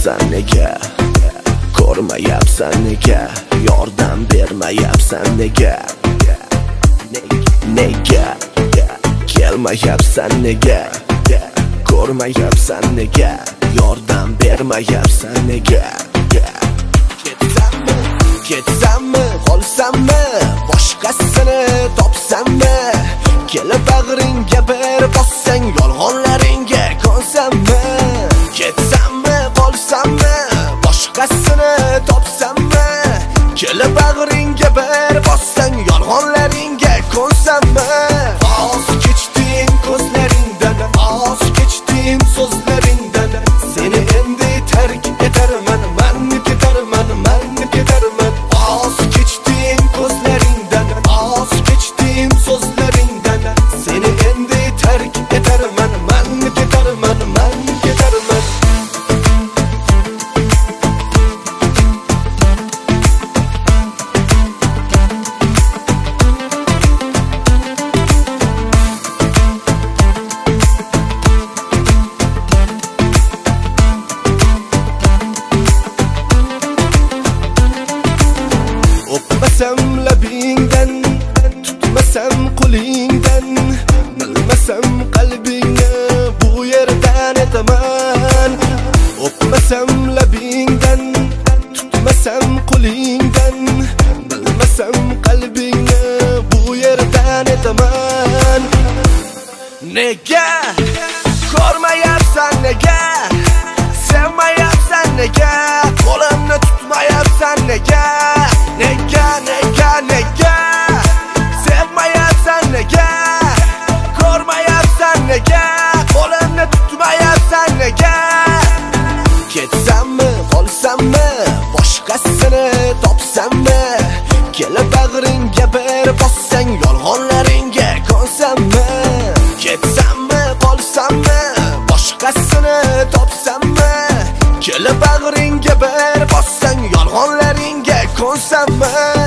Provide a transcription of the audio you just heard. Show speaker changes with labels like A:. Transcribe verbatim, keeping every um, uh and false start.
A: Ko'rmayapsan nega, ko'rmayapsan nega, yordam bermayapsan nega, nega kelmayapsan nega, ko'rmayapsan nega, yordam bermayapsan nega. Ketsammi, ketsammi, qolsammi, boshqasini topsammi, kelib bag'ringga bir bossang, yolg'onlaringga ko'nsammi. Ketsammi, qolsammi, boshqasini topsammi, kelib bag'ringga bir bossang, yolg'onlaringga ko'nsammi. Voz kechding ko'zlaringdan, voz kechding so'zlaringdan, seni endi tark etarman, man ketarman, man ketarman. Voz kechding ko'zlaringdan, voz kechding so'zlaringdan, seni endi tark etarman, man ketarman, man ketarman. O'pmasam labingdan, tutmasam qo'lingdan, bilmasam qalbingni bu yerdan etaman. O'pmasam labingdan, tutmasam qo'lingdan, bilmasam qalbingni bu yerdan etaman. Nega ko'rmayapsan nega, sevmayapsan nega, qo'limni tutmayapsan nega, nega nega nega, sevmayapsan nega, ko'rmayapsan nega, qo'limni tutmayapsan nega. Ketsammi, qolsammi, boshqasini topsammi, kelib bag'ringga bir bossang, yolg'onlaringga ko'nsammi. Ketsammi, qolsammi, boshqasini topsammi, kelib bag'ringga bir bossang, yolg'onlaringga ko'nsammi.